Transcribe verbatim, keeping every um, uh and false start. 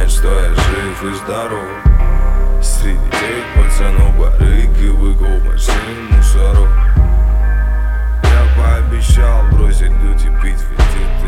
знает, что я жив и здоров. Среди тех пацанов, барыг и быков, машин, мусоров. Я пообещал бросить дуть и пить, ведь это